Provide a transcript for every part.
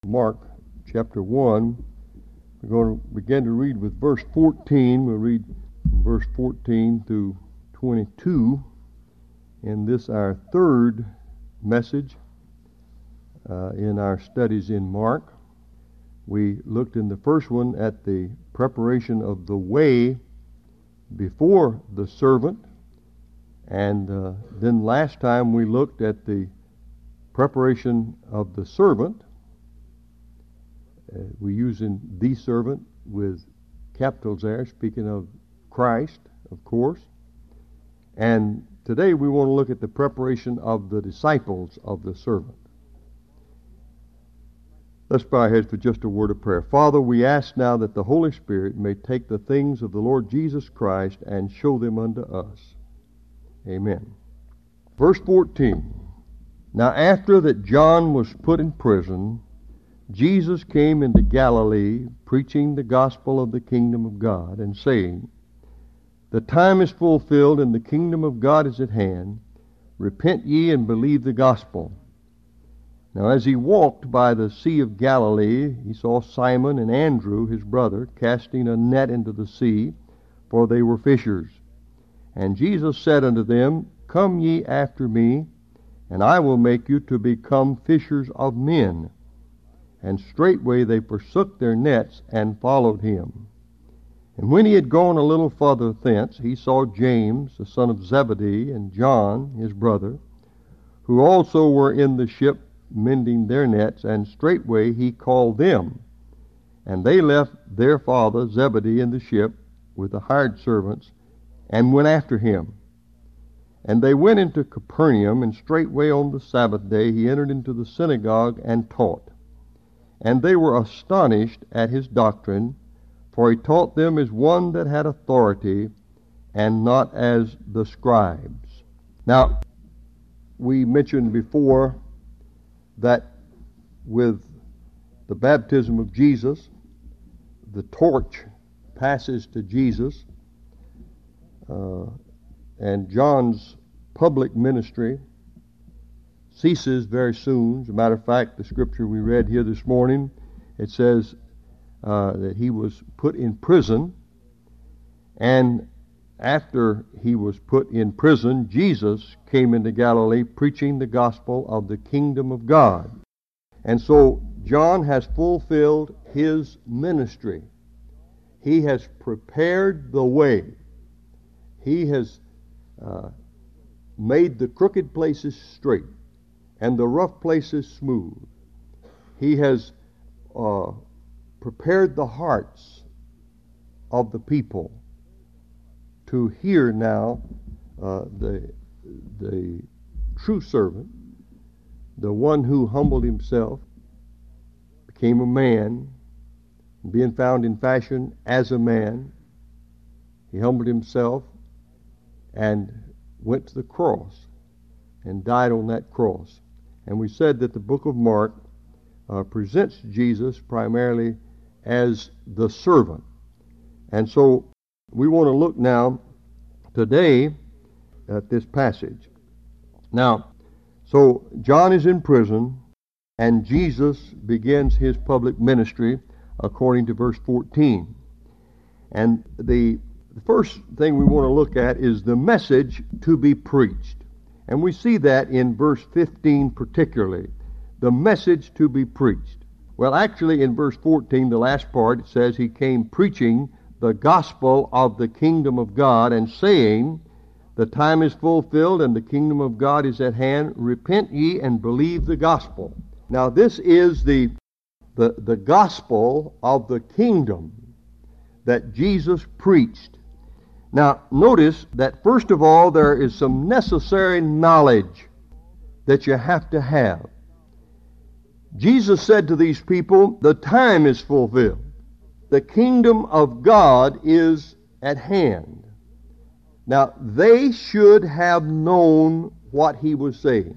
Mark chapter 1. We're going to begin to read with verse 14. We'll read from verse 14 through 22. And this our third message in our studies in Mark. We looked in the first one at the preparation of the way before the servant. And then last time we looked at the preparation of the servant. We're using the servant with capitals there, speaking of Christ, of course. And today we want to look at the preparation of the disciples of the servant. Let's bow our heads for just a word of prayer. Father, we ask now that the Holy Spirit may take the things of the Lord Jesus Christ and show them unto us. Amen. Verse 14. Now after that John was put in prison, Jesus came into Galilee, preaching the gospel of the kingdom of God, and saying, The time is fulfilled, and the kingdom of God is at hand. Repent ye and believe the gospel. Now as he walked by the Sea of Galilee, he saw Simon and Andrew, his brother, casting a net into the sea, for they were fishers. And Jesus said unto them, Come ye after me, and I will make you to become fishers of men. And straightway they forsook their nets and followed him. And when he had gone a little further thence, he saw James, the son of Zebedee, and John, his brother, who also were in the ship mending their nets, and straightway he called them. And they left their father Zebedee in the ship with the hired servants, and went after him. And they went into Capernaum, and straightway on the Sabbath day he entered into the synagogue and taught. And they were astonished at his doctrine, for he taught them as one that had authority, and not as the scribes. Now, we mentioned before that with the baptism of Jesus, the torch passes to Jesus, and John's public ministry ceases very soon. As a matter of fact, the scripture we read here this morning, it says that he was put in prison, and after he was put in prison, Jesus came into Galilee preaching the gospel of the kingdom of God. And so John has fulfilled his ministry. He has prepared the way. He has made the crooked places straight and the rough places smooth. He has prepared the hearts of the people to hear now the true servant, the one who humbled himself, became a man, being found in fashion as a man. He humbled himself and went to the cross and died on that cross. And we said that the book of Mark presents Jesus primarily as the servant. And so we want to look now today at this passage. Now, so John is in prison, and Jesus begins his public ministry according to verse 14. And the first thing we want to look at is the message to be preached. And we see that in verse 15 particularly, the message to be preached. Well, actually in verse 14, the last part, it says he came preaching the gospel of the kingdom of God and saying, The time is fulfilled and the kingdom of God is at hand. Repent ye and believe the gospel. Now this is the gospel of the kingdom that Jesus preached. Now, notice that first of all, there is some necessary knowledge that you have to have. Jesus said to these people, the time is fulfilled. The kingdom of God is at hand. Now, they should have known what he was saying.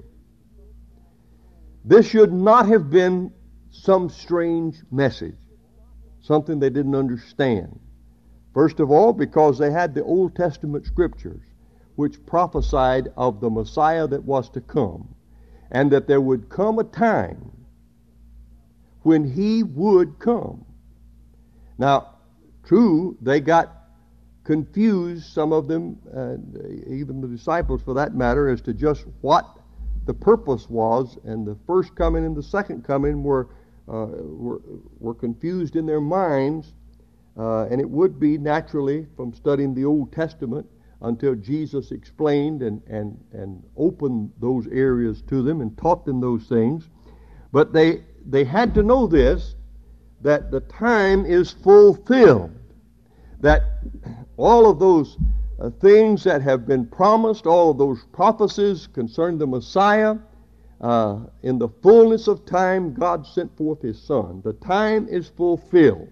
This should not have been some strange message, something they didn't understand. First of all, because they had the Old Testament scriptures, which prophesied of the Messiah that was to come, and that there would come a time when he would come. Now, true, they got confused, some of them, even the disciples for that matter, as to just what the purpose was, and the first coming and the second coming were confused in their minds, and it would be naturally from studying the Old Testament until Jesus explained and opened those areas to them and taught them those things. But they had to know this, that the time is fulfilled, that all of those things that have been promised, all of those prophecies concerning the Messiah, in the fullness of time, God sent forth His Son. The time is fulfilled.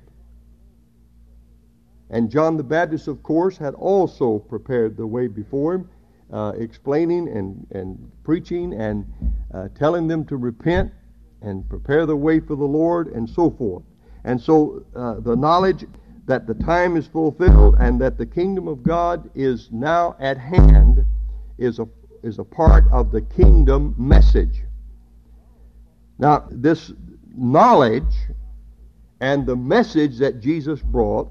And John the Baptist, of course, had also prepared the way before him, explaining and preaching and telling them to repent and prepare the way for the Lord and so forth. And so the knowledge that the time is fulfilled and that the kingdom of God is now at hand is a part of the kingdom message. Now, this knowledge and the message that Jesus brought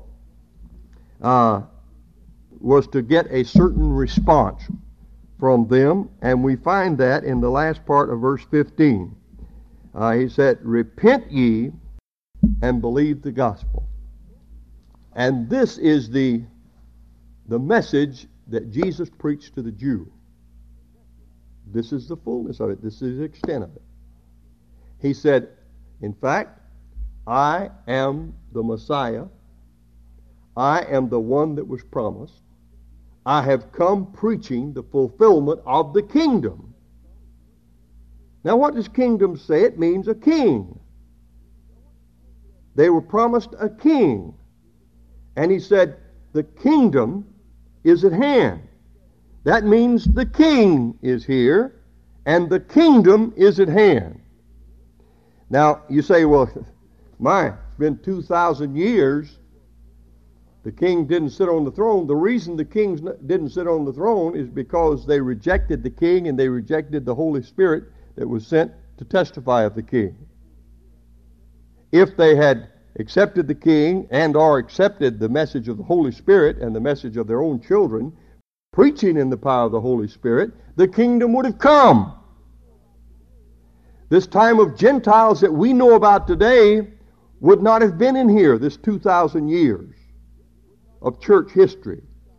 was to get a certain response from them, and we find that in the last part of verse 15. He said, "Repent ye and believe the gospel." And this is the message that Jesus preached to the Jew. This is the fullness of it. This is the extent of it. He said, in fact, I am the Messiah. I am the one that was promised. I have come preaching the fulfillment of the kingdom. Now, what does kingdom say? It means a king. They were promised a king. And he said, the kingdom is at hand. That means the king is here, and the kingdom is at hand. Now, you say, well, it's been 2,000 years. The king didn't sit on the throne. The reason the kings didn't sit on the throne is because they rejected the king and they rejected the Holy Spirit that was sent to testify of the king. If they had accepted the king and or accepted the message of the Holy Spirit and the message of their own children, preaching in the power of the Holy Spirit, the kingdom would have come. This time of Gentiles that we know about today would not have been in here, this 2,000 years of church history.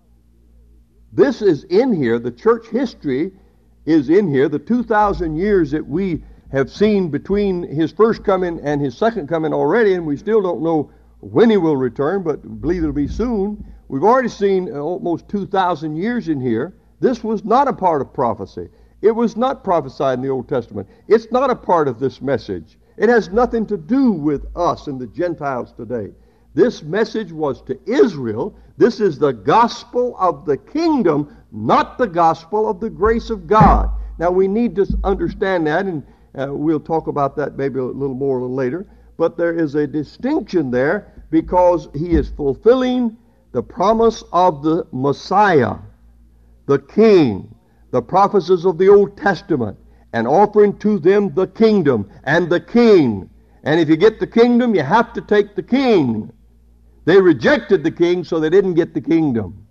This is in here. The church history is in here. The 2,000 years that we have seen between His first coming and His second coming already, and we still don't know when He will return, but believe it'll be soon. We've already seen almost 2,000 years in here. This was not a part of prophecy. It was not prophesied in the Old Testament. It's not a part of this message. It has nothing to do with us and the Gentiles today. This message was to Israel. This is the gospel of the kingdom, not the gospel of the grace of God. Now, we need to understand that, and we'll talk about that maybe a little more a little later. But there is a distinction there because He is fulfilling the promise of the Messiah, the King, the prophecies of the Old Testament, and offering to them the kingdom and the King. And if you get the kingdom, you have to take the King. They rejected the king, so they didn't get the kingdom.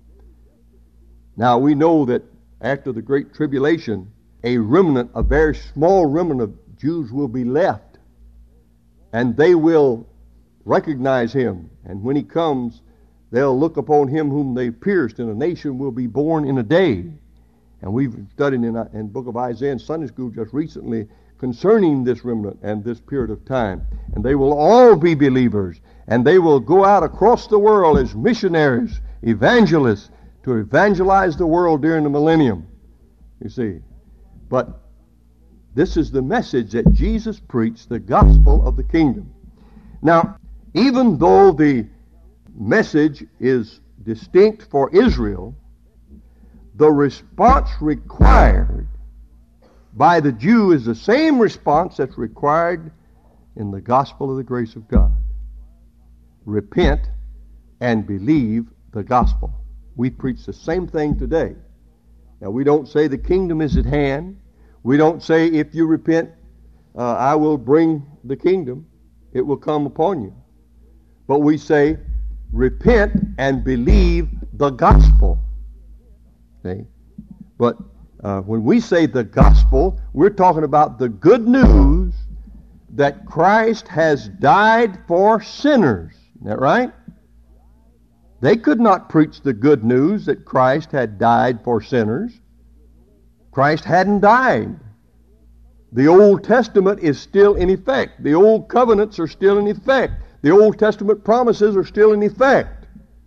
Now, we know that after the Great Tribulation, a remnant, a very small remnant of Jews will be left. And they will recognize Him. And when He comes, they'll look upon Him whom they pierced, and a nation will be born in a day. And we've studied in the book of Isaiah in Sunday school just recently concerning this remnant and this period of time. And they will all be believers. And they will go out across the world as missionaries, evangelists, to evangelize the world during the millennium. You see. But this is the message that Jesus preached, the gospel of the kingdom. Now, even though the message is distinct for Israel, the response required by the Jew is the same response that's required in the gospel of the grace of God. Repent and believe the gospel. We preach the same thing today. Now, we don't say the kingdom is at hand. We don't say if you repent, I will bring the kingdom. it will come upon you. But we say, repent and believe the gospel. See? But when we say the gospel, we're talking about the good news that Christ has died for sinners. Isn't that right? They could not preach the good news that Christ had died for sinners. Christ hadn't died. The Old Testament is still in effect. The Old Covenants are still in effect. The Old Testament promises are still in effect.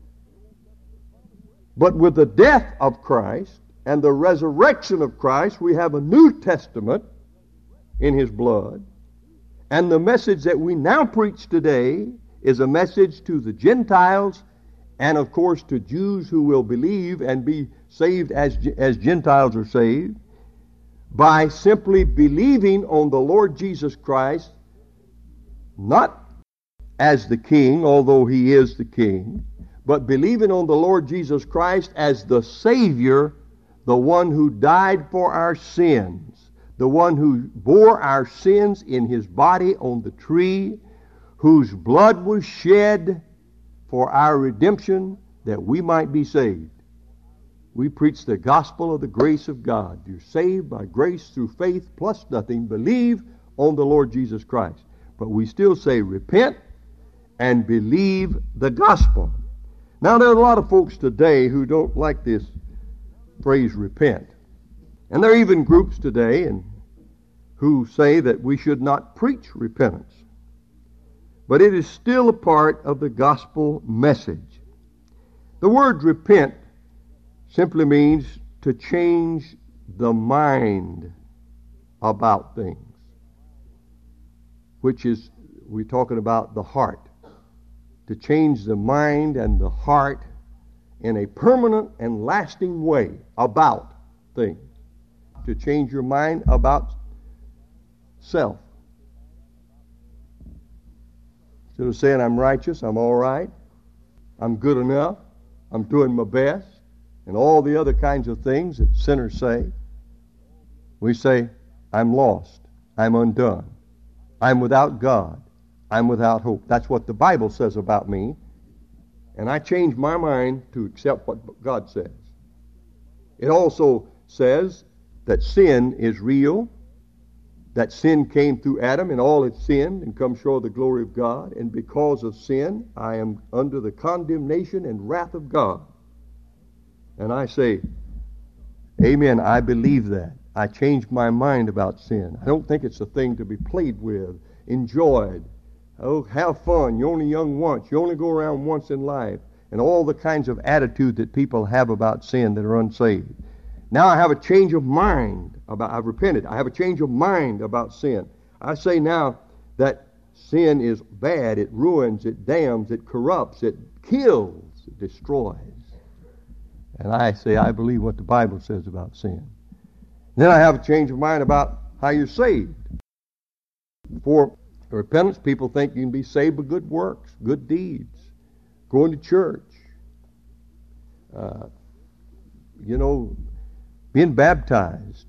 But with the death of Christ and the resurrection of Christ, we have a New Testament in His blood. And the message that we now preach today is a message to the Gentiles and, of course, to Jews who will believe and be saved as Gentiles are saved by simply believing on the Lord Jesus Christ, not as the King, although He is the King, but believing on the Lord Jesus Christ as the Savior, the one who died for our sins, the one who bore our sins in His body on the tree, whose blood was shed for our redemption, that we might be saved. We preach the gospel of the grace of God. You're saved by grace through faith plus nothing. Believe on the Lord Jesus Christ. But we still say repent and believe the gospel. Now, there are a lot of folks today who don't like this phrase repent. And there are even groups today who say that we should not preach repentance. But it is still a part of the gospel message. The word repent simply means to change the mind about things, which is, we're talking about the heart. To change the mind and the heart in a permanent and lasting way about things. To change your mind about self. Instead of saying I'm righteous, I'm all right, I'm good enough, I'm doing my best, and all the other kinds of things that sinners say, we say, I'm lost, I'm undone, I'm without God, I'm without hope. That's what the Bible says about me, and I change my mind to accept what God says. It also says that sin is real, that sin came through Adam and all had sinned and come short of the glory of God, and because of sin I am under the condemnation and wrath of God. And I say, amen, I believe that. I changed my mind about sin. I don't think it's a thing to be played with, enjoyed. Oh, have fun. You're only young once. You only go around once in life. And all the kinds of attitude that people have about sin that are unsaved. Now I have a change of mind about, I've repented. I have a change of mind about sin. I say now that sin is bad. It ruins, it damns, it corrupts, it kills, it destroys. And I say I believe what the Bible says about sin. Then I have a change of mind about how you're saved. For repentance, people think you can be saved by good works, good deeds, going to church, being baptized,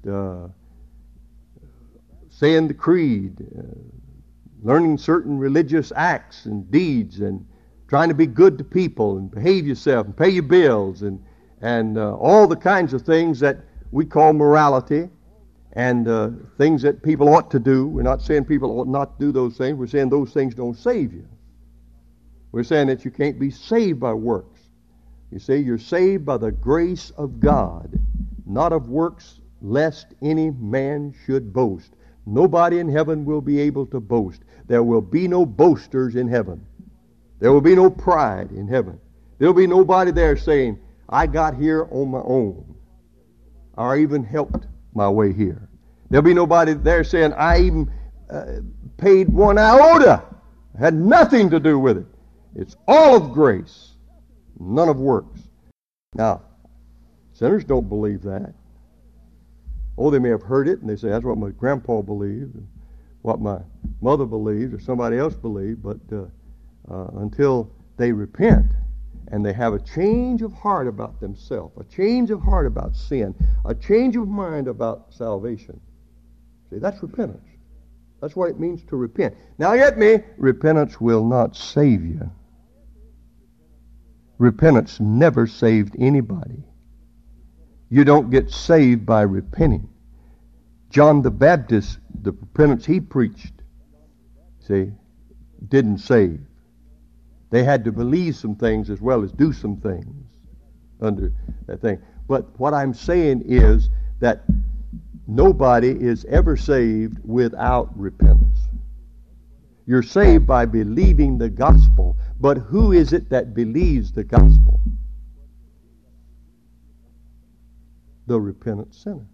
saying the creed, learning certain religious acts and deeds, and trying to be good to people and behave yourself and pay your bills and all the kinds of things that we call morality and things that people ought to do. We're not saying people ought not to do those things. We're saying those things don't save you. We're saying that you can't be saved by works. You see, you're saved by the grace of God, not of works, lest any man should boast. Nobody in heaven will be able to boast. There will be no boasters in heaven. There will be no pride in heaven. There will be nobody there saying, I got here on my own, or even helped my way here. There'll be nobody there saying, I even paid 1 iota. Had nothing to do with it. It's all of grace, none of works. Now, sinners don't believe that. Oh, they may have heard it, and they say, that's what my grandpa believed, and what my mother believed, or somebody else believed, but until they repent, and they have a change of heart about themselves, a change of heart about sin, a change of mind about salvation. See, that's repentance. That's what it means to repent. Now get me, repentance will not save you. Repentance never saved anybody. You don't get saved by repenting. John the Baptist, the repentance he preached, see, didn't save. They had to believe some things as well as do some things under that thing. But what I'm saying is that nobody is ever saved without repentance. You're saved by believing the gospel. But who is it that believes the gospel? The repentant sinner.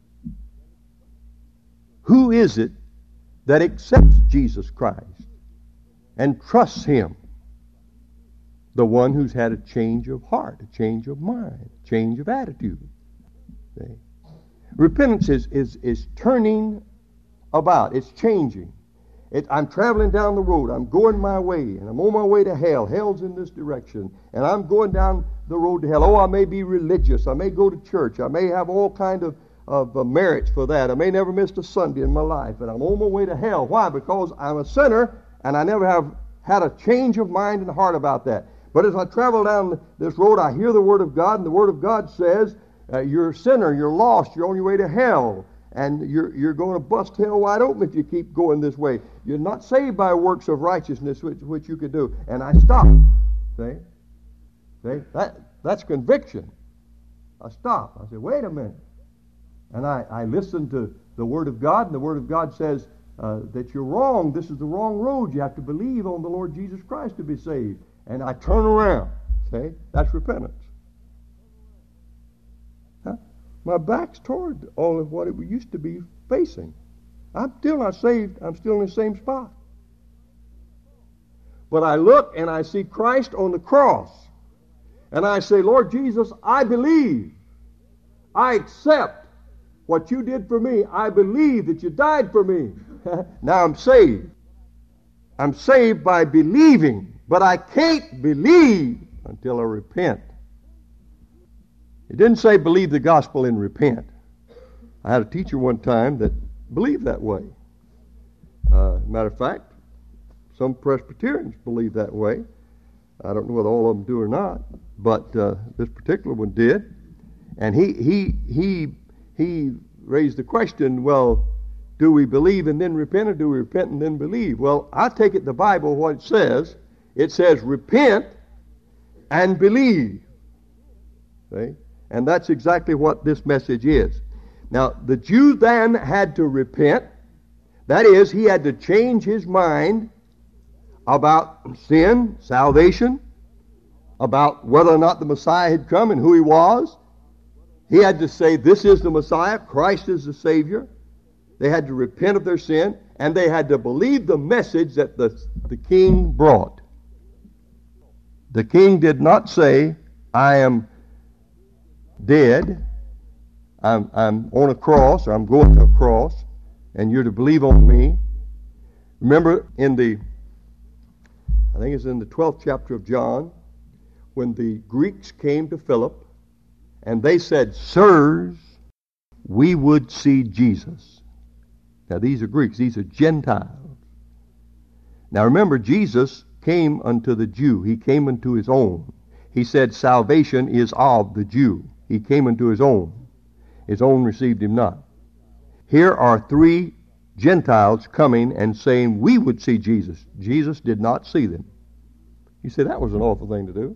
Who is it that accepts Jesus Christ and trusts him? The one who's had a change of heart, a change of mind, a change of attitude. See? Repentance is turning about. It's changing. I'm traveling down the road. I'm going my way, and I'm on my way to hell. Hell's in this direction, and I'm going down the road to hell. Oh, I may be religious. I may go to church. I may have all kind of merits for that. I may never miss a Sunday in my life, and I'm on my way to hell. Why? Because I'm a sinner, and I never have had a change of mind and heart about that. But as I travel down this road, I hear the Word of God, and the Word of God says, you're a sinner, you're lost, you're on your way to hell, and you're going to bust hell wide open if you keep going this way. You're not saved by works of righteousness, which you could do. And I stop. See? That's conviction. I stop. I say, wait a minute. And I listen to the Word of God, and the Word of God says that you're wrong. This is the wrong road. You have to believe on the Lord Jesus Christ to be saved. And I turn around. See? That's repentance. My back's toward all of what it used to be facing. I'm still not saved. I'm still in the same spot. But I look and I see Christ on the cross. And I say, Lord Jesus, I believe. I accept what you did for me. I believe that you died for me. Now I'm saved. I'm saved by believing. But I can't believe until I repent. It didn't say believe the gospel and repent. I had a teacher one time that believed that way. Matter of fact, some Presbyterians believe that way. I don't know whether all of them do or not, but this particular one did. And he raised the question, well, do we believe and then repent, or do we repent and then believe? Well, I take it the Bible, what it says. It says repent and believe. See? And that's exactly what this message is. Now, the Jew then had to repent. That is, he had to change his mind about sin, salvation, about whether or not the Messiah had come and who he was. He had to say, this is the Messiah, Christ is the Savior. They had to repent of their sin, and they had to believe the message that the king brought. The king did not say, I am dead, I'm on a cross, or I'm going to a cross, and you're to believe on me. Remember I think it's in the 12th chapter of John, when the Greeks came to Philip, and they said, Sirs, we would see Jesus. Now these are Greeks, these are Gentiles. Now remember, Jesus came unto the Jew, he came unto his own. He said salvation is of the Jew. He came unto his own. His own received him not. Here are three Gentiles coming and saying, we would see Jesus. Jesus did not see them. You say, that was an awful thing to do.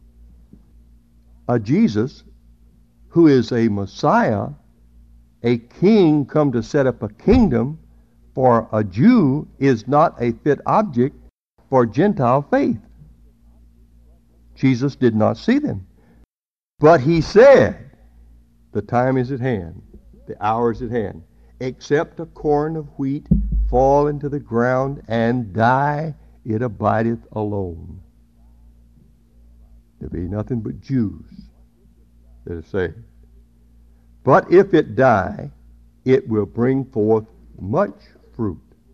A Jesus who is a Messiah, a king come to set up a kingdom for a Jew, is not a fit object for Gentile faith. Jesus did not see them. But he said, the time is at hand, the hour is at hand. Except a corn of wheat fall into the ground and die, it abideth alone. There be nothing but Jews that are saved. But if it die, it will bring forth much fruit.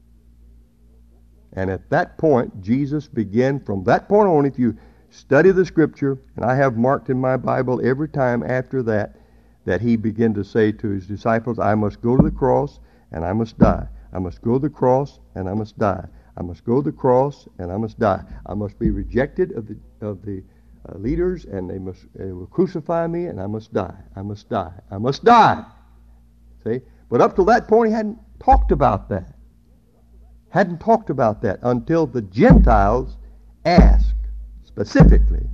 And at that point, Jesus began, from that point on, if you study the Scripture, and I have marked in my Bible every time after that he began to say to his disciples, I must go to the cross and I must die. I must go to the cross and I must die. I must go to the cross and I must die. I must be rejected of the leaders, and they will crucify me, and I must die. I must die. I must die. See? But up till that point, he hadn't talked about that. Hadn't talked about that until the Gentiles asked specifically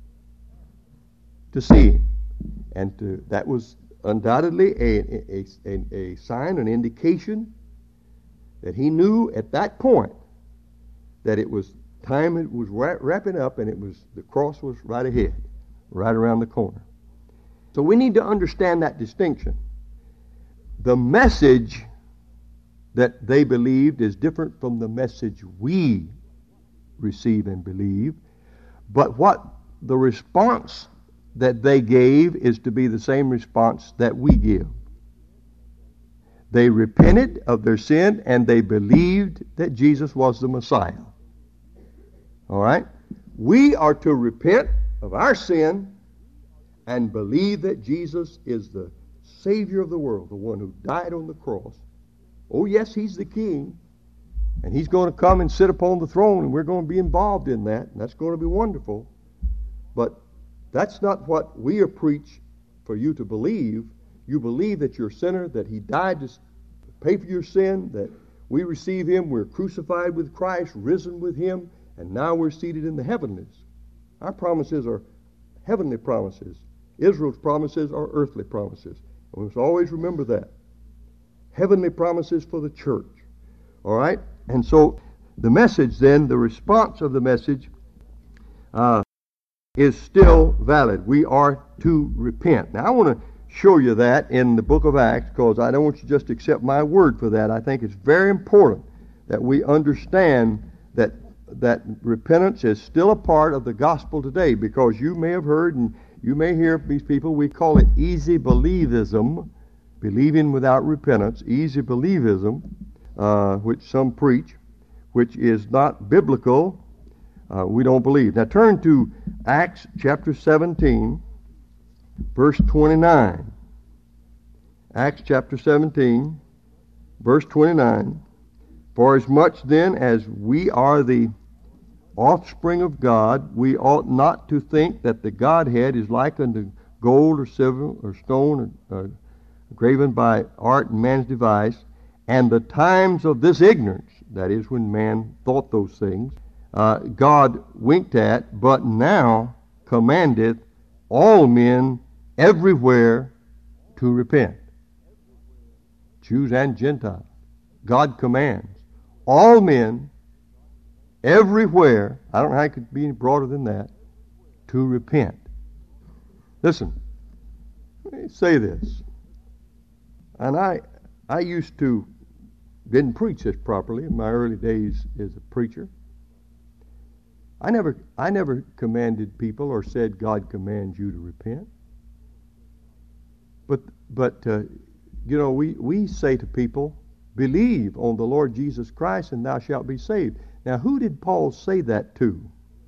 to see him. And that was undoubtedly a sign, an indication that he knew at that point that it was time, it was wrapping up, and the cross was right ahead, right around the corner. So we need to understand that distinction. The message that they believed is different from the message we receive and believe, but what the response that they gave is to be the same response that we give. They repented of their sin and they believed that Jesus was the Messiah. All right? We are to repent of our sin and believe that Jesus is the Savior of the world, the one who died on the cross. Oh, yes, he's the King, and he's going to come and sit upon the throne, and we're going to be involved in that, and that's going to be wonderful. But that's not what we are preached for you to believe. You believe that you're a sinner, that he died to pay for your sin, that we receive him, we're crucified with Christ, risen with him, and now we're seated in the heavenlies. Our promises are heavenly promises. Israel's promises are earthly promises. And we must always remember that. Heavenly promises for the church. All right? And so the message then, the response of the message is still valid. We are to repent. Now I want to show you that in the book of Acts, because I don't want you to just accept my word for that. I think it's very important that we understand that repentance is still a part of the gospel today, because you may have heard and you may hear these people, we call it easy believism, believing without repentance, easy believism, which some preach, which is not biblical. We don't believe. Now turn to Acts chapter 17, verse 29. Acts chapter 17, verse 29. For as much then as we are the offspring of God, we ought not to think that the Godhead is like unto gold or silver or stone or graven by art and man's device, and the times of this ignorance, that is when man thought those things, God winked at, but now commandeth all men everywhere to repent. Jews and Gentiles. God commands all men everywhere, I don't know how it could be any broader than that, to repent. Listen, let me say this. And I used to, didn't preach this properly in my early days as a preacher. I never commanded people or said God commands you to repent. But you know, we say to people, believe on the Lord Jesus Christ and thou shalt be saved. Now, who did Paul say that to?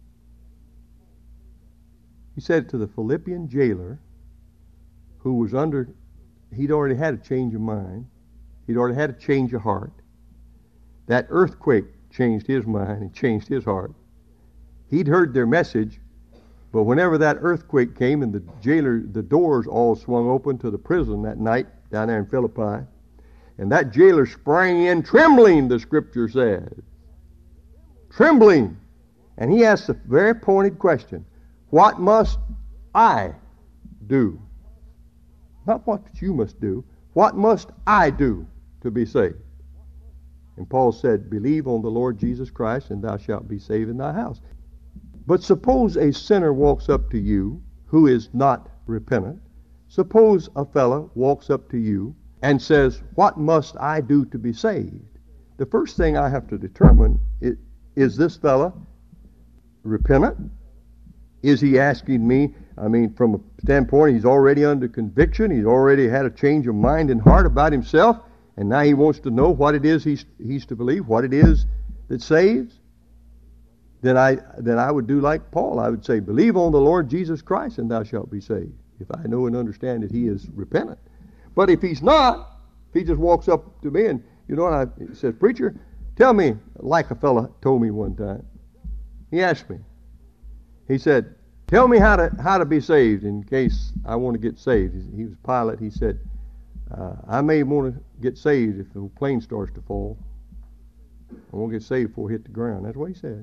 He said it to the Philippian jailer who was he'd already had a change of mind. He'd already had a change of heart. That earthquake changed his mind and changed his heart. He'd heard their message, but whenever that earthquake came and the doors all swung open to the prison that night down there in Philippi, and that jailer sprang in trembling, the scripture says. Trembling. And he asked a very pointed question. What must I do? Not what you must do. What must I do to be saved? And Paul said, believe on the Lord Jesus Christ and thou shalt be saved in thy house. But suppose a sinner walks up to you who is not repentant. Suppose a fellow walks up to you and says, what must I do to be saved? The first thing I have to determine is this fella repentant? Is he asking me, from a standpoint, he's already under conviction, he's already had a change of mind and heart about himself, and now he wants to know what it is he's to believe, what it is that saves? Then I would do like Paul. I would say, believe on the Lord Jesus Christ and thou shalt be saved, if I know and understand that he is repentant. But if he's not, if he just walks up to me and You know what? He says, preacher, tell me, like a fella told me one time. He asked me. He said, tell me how to be saved in case I want to get saved. He was a pilot. He said, I may want to get saved if the plane starts to fall. I won't get saved before I hit the ground. That's what he said.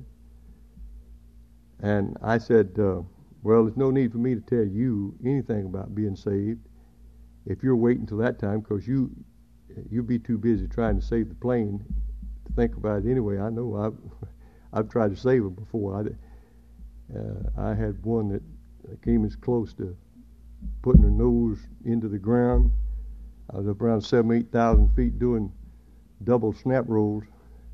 And I said, well, there's no need for me to tell you anything about being saved if you're waiting until that time, because you'll be too busy trying to save the plane to think about it anyway. I know I've tried to save them before. I had one that came as close to putting her nose into the ground. I was up around 7,000-8,000 feet doing double snap rolls.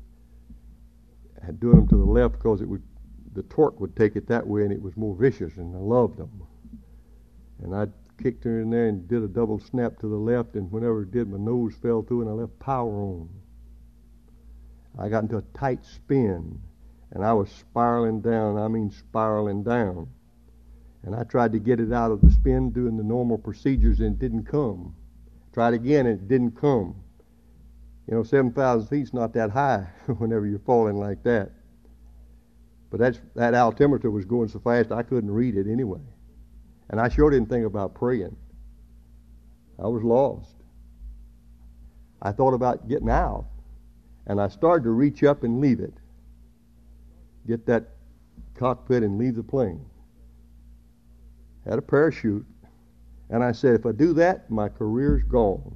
I had doing them to the left because the torque would take it that way, and it was more vicious, and I loved them. And I kicked her in there and did a double snap to the left, and whenever it did, my nose fell through, and I left power on. I got into a tight spin, and I was spiraling down. I mean spiraling down. And I tried to get it out of the spin doing the normal procedures, and it didn't come. Tried again, and it didn't come. 7,000 feet's not that high whenever you're falling like that. But that altimeter was going so fast I couldn't read it anyway. And I sure didn't think about praying. I was lost. I thought about getting out, and I started to reach up and leave it. Get that cockpit and leave the plane. Had a parachute, and I said, if I do that, my career's gone.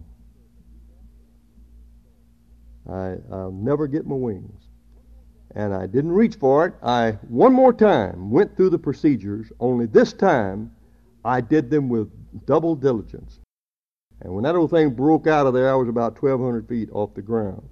I'll never get my wings. And I didn't reach for it. I, one more time, went through the procedures, only this time I did them with double diligence. And when that old thing broke out of there, I was about 1,200 feet off the ground.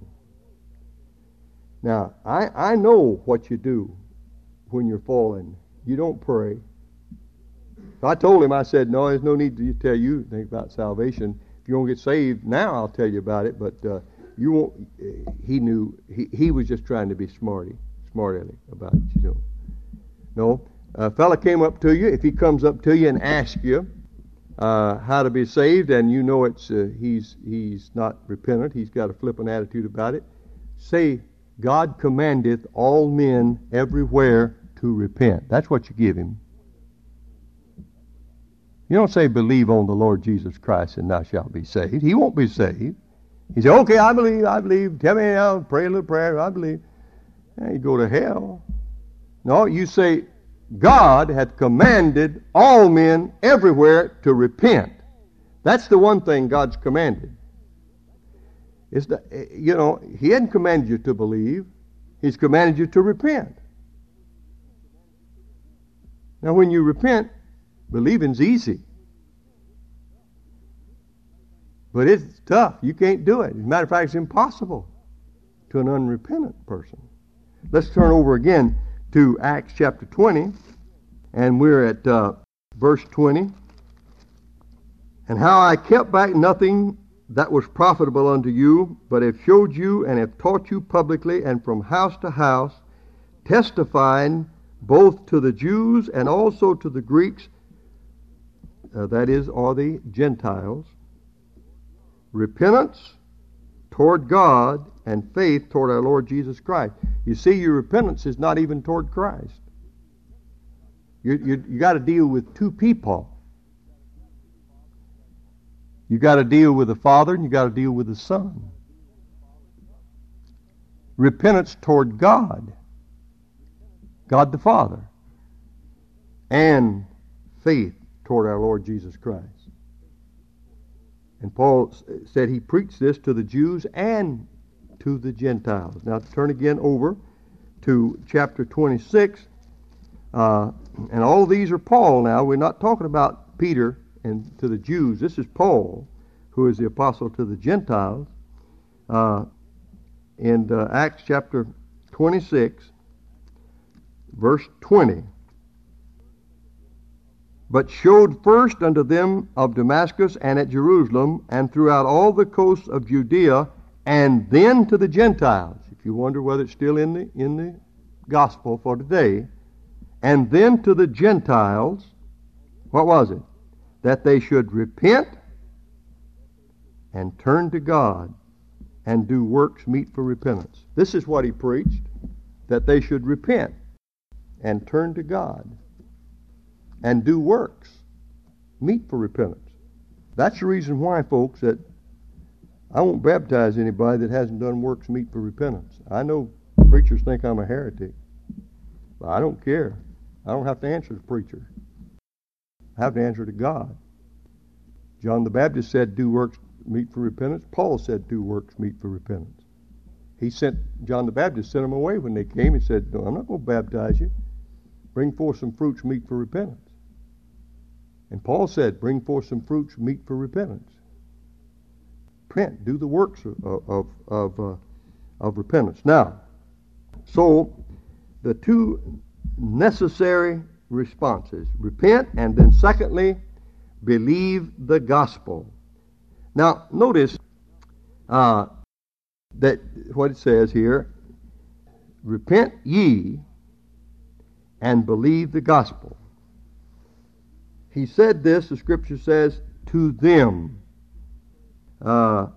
Now, I know what you do when you're falling. You don't pray. So I told him, I said, no, there's no need to tell you anything about salvation. If you want to get saved now, I'll tell you about it, but you won't. He knew. He was just trying to be smarty about it. No, a fella came up to you. If he comes up to you and asks you how to be saved, and you know it's he's not repentant, he's got a flippant attitude about it, say, God commandeth all men everywhere to repent. That's what you give him. You don't say, believe on the Lord Jesus Christ and thou shalt be saved. He won't be saved. He said, okay, I believe. Tell me now, pray a little prayer, I believe. And you go to hell. No, you say, God hath commanded all men everywhere to repent. That's the one thing God's commanded. It's He hadn't commanded you to believe. He's commanded you to repent. Now, when you repent, believing's easy. But it's tough. You can't do it. As a matter of fact, it's impossible to an unrepentant person. Let's turn over again to Acts chapter 20, and we're at verse 20. And how I kept back nothing that was profitable unto you, but have showed you and have taught you publicly and from house to house, testifying both to the Jews and also to the Greeks, that is, or the Gentiles, repentance toward God and faith toward our Lord Jesus Christ. You see, your repentance is not even toward Christ. You got to deal with two people. You got to deal with the Father and you got to deal with the Son. Repentance toward God, God the Father, and faith toward our Lord Jesus Christ. And Paul said he preached this to the Jews and to the Gentiles. Now turn again over to chapter 26. And all these are Paul now. We're not talking about Peter and to the Jews. This is Paul, who is the apostle to the Gentiles. In Acts chapter 26, verse 20. But showed first unto them of Damascus and at Jerusalem and throughout all the coasts of Judea, and then to the Gentiles. If you wonder whether it's still in the gospel for today, and then to the Gentiles, what was it? That they should repent and turn to God and do works meet for repentance. This is what he preached, that they should repent and turn to God and do works meet for repentance. That's the reason why, folks, that I won't baptize anybody that hasn't done works meet for repentance. I know preachers think I'm a heretic, but I don't care. I don't have to answer to preachers. I have to answer to God. John the Baptist said, do works meet for repentance. Paul said, do works meet for repentance. John the Baptist sent them away when they came and said, no, I'm not going to baptize you. Bring forth some fruits meet for repentance. And Paul said, bring forth some fruits meet for repentance. Repent, do the works of repentance. Now, so the two necessary responses, repent, and then secondly, believe the gospel. Now, notice that what it says here, repent ye and believe the gospel. He said this, the scripture says, to them. That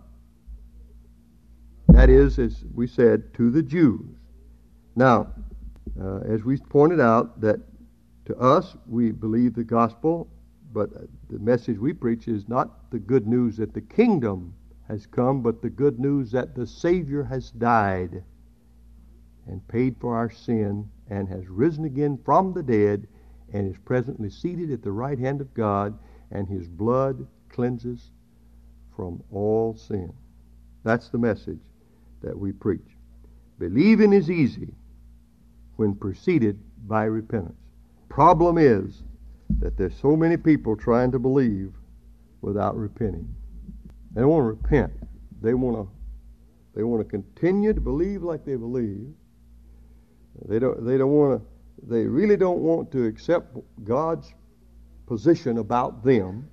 is, as we said, to the Jews. Now, as we pointed out, that to us, we believe the gospel, but the message we preach is not the good news that the kingdom has come, but the good news that the Savior has died and paid for our sin and has risen again from the dead and is presently seated at the right hand of God, and his blood cleanses from all sin. That's the message that we preach. Believing is easy when preceded by repentance. Problem is that there's so many people trying to believe without repenting. They don't want to repent. They want to continue to believe like they believe. They really don't want to accept God's position about them.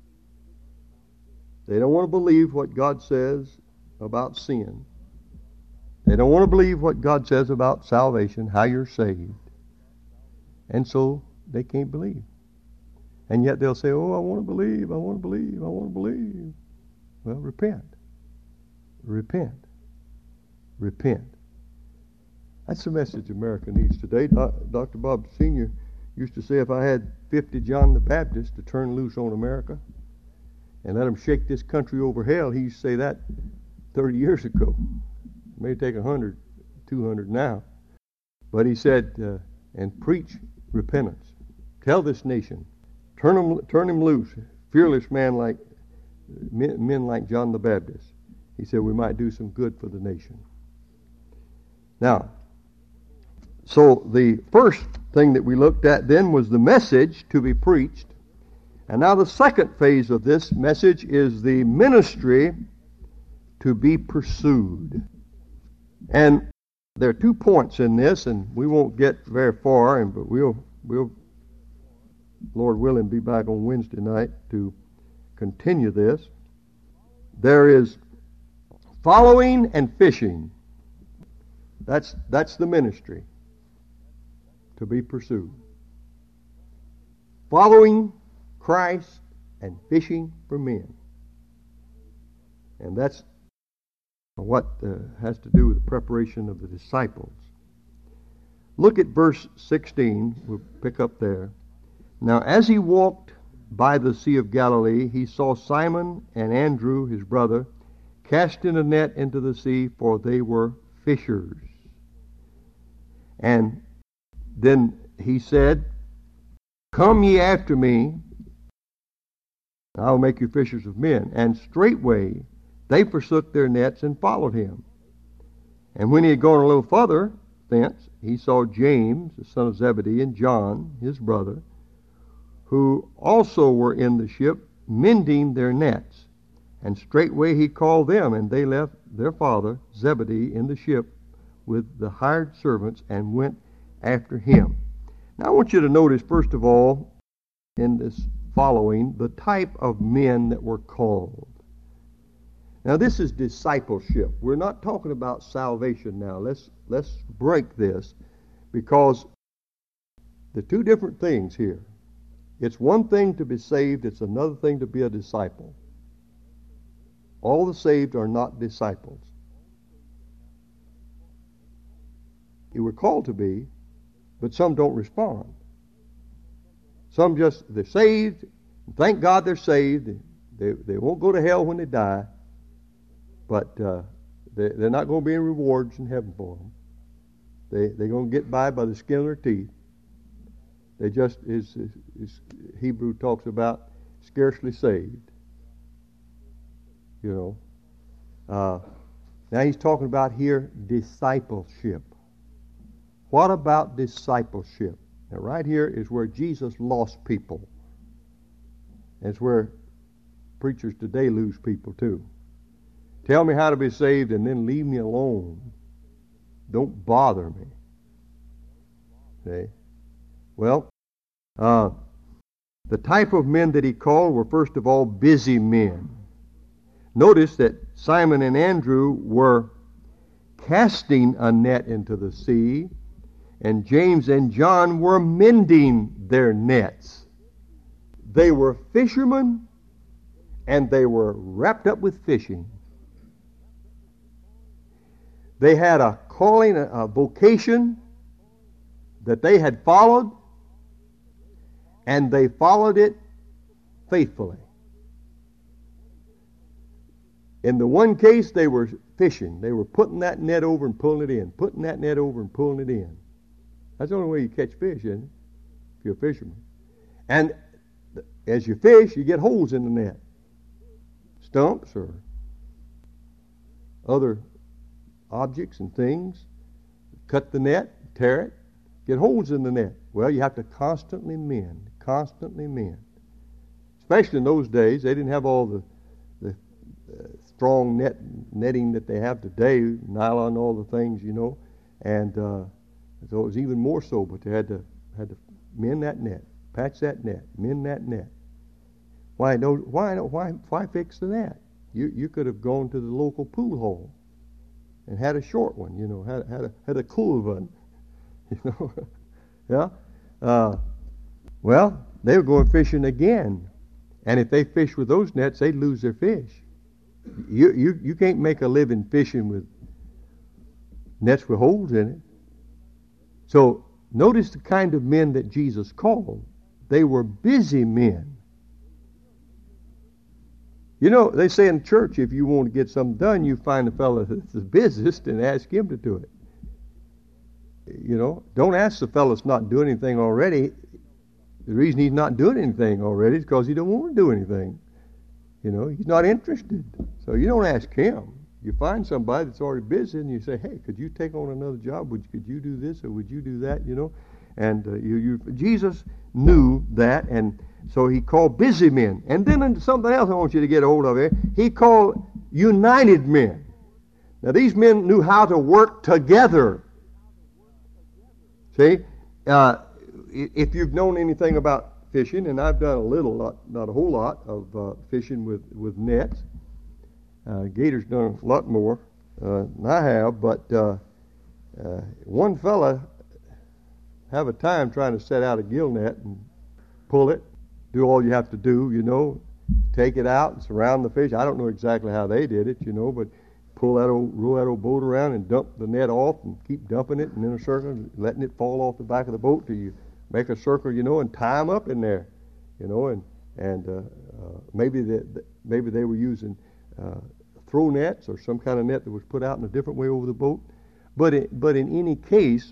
They don't want to believe what God says about sin. They don't want to believe what God says about salvation, how you're saved. And so they can't believe. And yet they'll say, oh, I want to believe, I want to believe, I want to believe. Well, repent. Repent. Repent. That's the message America needs today. Dr. Bob Sr. used to say, if I had 50 John the Baptists to turn loose on America and let them shake this country over hell, he used to say that 30 years ago. It may take 100, 200 now. But he said, and preach repentance. Tell this nation, turn him loose. Fearless men like John the Baptist. He said we might do some good for the nation. Now, so the first thing that we looked at then was the message to be preached. And now the second phase of this message is the ministry to be pursued. And there are 2 points in this, and we won't get very far, but we'll, Lord willing, be back on Wednesday night to continue this. There is following and fishing. That's the ministry to be pursued. Following Christ and fishing for men. And that's what has to do with the preparation of the disciples. Look at verse 16. We'll pick up there. Now, as he walked by the Sea of Galilee, he saw Simon and Andrew, his brother, casting a net into the sea, for they were fishers. And then he said, come ye after me, and I will make you fishers of men. And straightway they forsook their nets and followed him. And when he had gone a little further thence, he saw James, the son of Zebedee, and John, his brother, who also were in the ship, mending their nets. And straightway he called them, and they left their father Zebedee in the ship with the hired servants and went after him. Now I want you to notice, first of all, in this following, the type of men that were called. Now this is discipleship. We're not talking about salvation now. Let's break this, because the 2 different things here. It's one thing to be saved, it's another thing to be a disciple. All the saved are not disciples. we're called to be, but some don't respond. Some they're saved, thank God they're saved. They won't go to hell when they die, but they're not going to be any rewards in heaven for them. They're going to get by the skin of their teeth. They just, as Hebrew talks about, scarcely saved. You know. Now he's talking about here discipleship. What about discipleship? Now right here is where Jesus lost people. It's where preachers today lose people too. Tell me how to be saved and then leave me alone. Don't bother me. Okay? Well, the type of men that he called were first of all busy men. Notice that Simon and Andrew were casting a net into the sea, and James and John were mending their nets. They were fishermen, and they were wrapped up with fishing. They had a calling, a vocation that they had followed, and they followed it faithfully. In the one case, they were fishing. They were putting that net over and pulling it in, putting that net over and pulling it in. That's the only way you catch fish, isn't it? If you're a fisherman. And as you fish, you get holes in the net. Stumps or other objects and things. Cut the net, tear it, get holes in the net. Well, you have to constantly mend, Especially in those days, they didn't have all the strong netting that they have today, nylon, all the things, you know, and so it was even more so. But they had to mend that net, patch that net, mend that net. Why fix the net? You could have gone to the local pool hall and had a short one, you know, had a cool one, you know, yeah. Well, they were going fishing again, and if they fished with those nets, they'd lose their fish. You can't make a living fishing with nets with holes in it. So notice the kind of men that Jesus called. They were busy men. You know, they say in church, if you want to get something done, you find a fellow that's the busiest and ask him to do it. You know, don't ask the fellow that's not doing anything already. The reason he's not doing anything already is because he don't want to do anything. You know, he's not interested. So you don't ask him. You find somebody that's already busy and you say, hey, could you take on another job? Could you do this or would you do that? You know, and Jesus knew that, and so he called busy men. And then something else I want you to get a hold of here. He called united men. Now these men knew how to work together. See, if you've known anything about fishing, and I've done a little, not a whole lot of fishing with nets. Gator's done a lot more than I have, but one fella have a time trying to set out a gill net and pull it, do all you have to do, you know, take it out and surround the fish. I don't know exactly how they did it, you know, but roll that old boat around and dump the net off and keep dumping it and in a circle and letting it fall off the back of the boat till you make a circle, you know, and tie them up in there, you know, and maybe they were using throw nets or some kind of net that was put out in a different way over the boat. But in any case,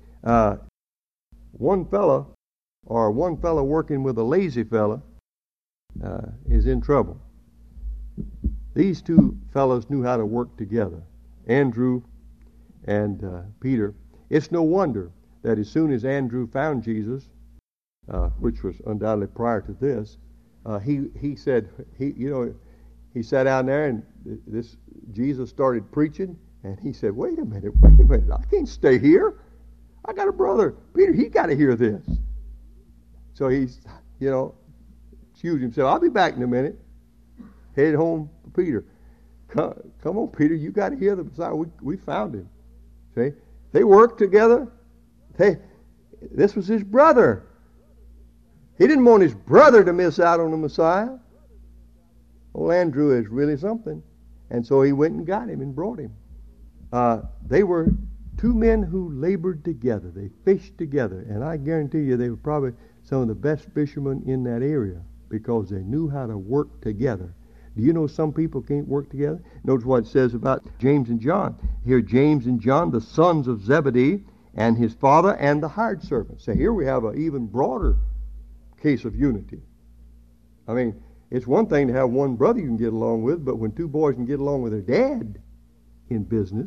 one fella working with a lazy fella is in trouble. These two fellows knew how to work together, Andrew and Peter. It's no wonder that as soon as Andrew found Jesus, which was undoubtedly prior to this, he said, he sat down there and this Jesus started preaching, and he said, wait a minute, I can't stay here. I got a brother, Peter, he got to hear this. So he's, excused himself, I'll be back in a minute. Headed home for Peter. Come on, Peter, you got to hear the Messiah. We found him. See? They worked together. This was his brother. He didn't want his brother to miss out on the Messiah. Old Andrew is really something. And so he went and got him and brought him. They were two men who labored together. They fished together. And I guarantee you they were probably some of the best fishermen in that area because they knew how to work together. Do you know some people can't work together? Notice what it says about James and John. Here, James and John, the sons of Zebedee, and his father, and the hired servant. So here we have an even broader case of unity. I mean, it's one thing to have one brother you can get along with, but when two boys can get along with their dad in business,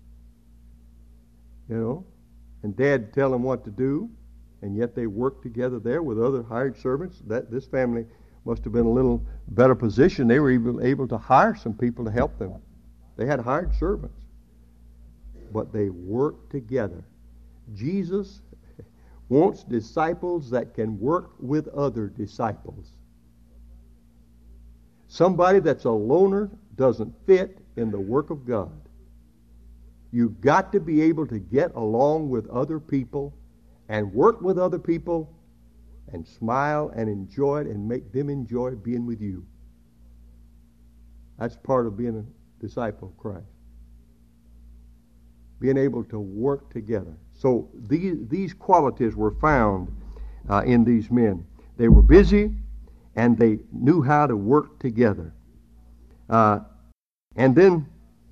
and dad tell them what to do, and yet they work together there with other hired servants. This family must have been a little better position. They were even able to hire some people to help them. They had hired servants. But they worked together. Jesus wants disciples that can work with other disciples. Somebody that's a loner doesn't fit in the work of God. You've got to be able to get along with other people and work with other people and smile and enjoy it and make them enjoy being with you. That's part of being a disciple of Christ. Being able to work together. So these qualities were found in these men. They were busy and they knew how to work together. And then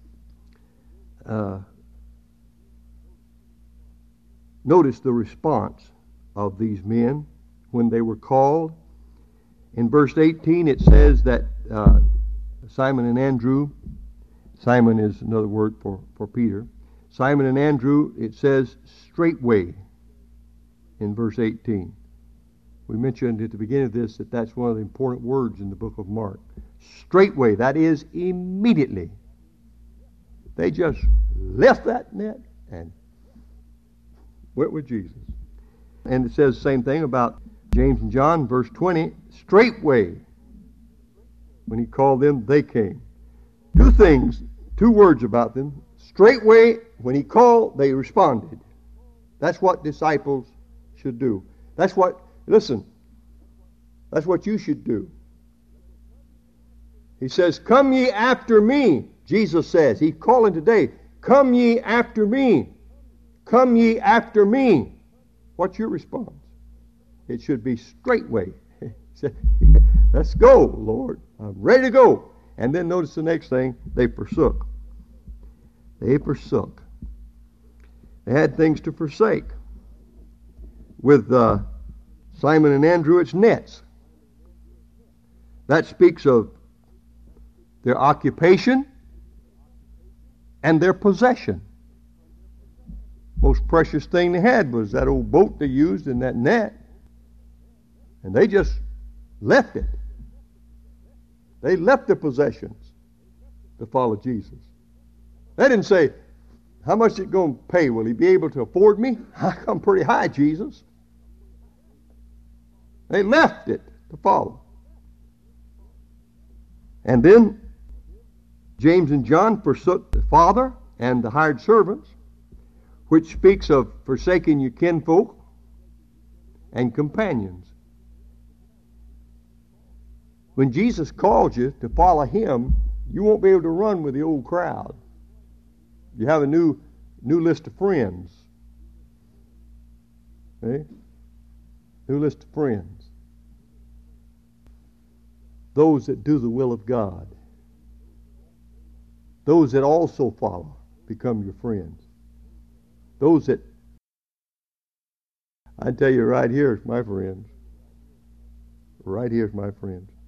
notice the response of these men when they were called. In verse 18 it says that Simon and Andrew, Simon is another word for Peter, Simon and Andrew, it says straightway in verse 18. We mentioned at the beginning of this that that's one of the important words in the book of Mark. Straightway, that is immediately. They just left that net and went with Jesus. And it says the same thing about James and John, verse 20. Straightway, when he called them, they came. Two words about them. Straightway, when he called, they responded. That's what disciples should do. That's what you should do. He says, come ye after me, Jesus says. He's calling today, come ye after me. Come ye after me. What's your response? It should be straightway. Let's go, Lord. I'm ready to go. And then notice the next thing, they forsook. They forsook. They had things to forsake. With Simon and Andrew, it's nets. That speaks of their occupation and their possession. Most precious thing they had was that old boat they used in that net. And they just left it. They left their possessions to follow Jesus. They didn't say, how much is it going to pay? Will he be able to afford me? I come pretty high, Jesus. They left it to follow. And then James and John forsook the father and the hired servants, which speaks of forsaking your kinfolk and companions. When Jesus calls you to follow him, you won't be able to run with the old crowd. You have a new list of friends. Okay? New list of friends. Those that do the will of God. Those that also follow become your friends. Those that, I tell you right here is my friends. Right here is my friends.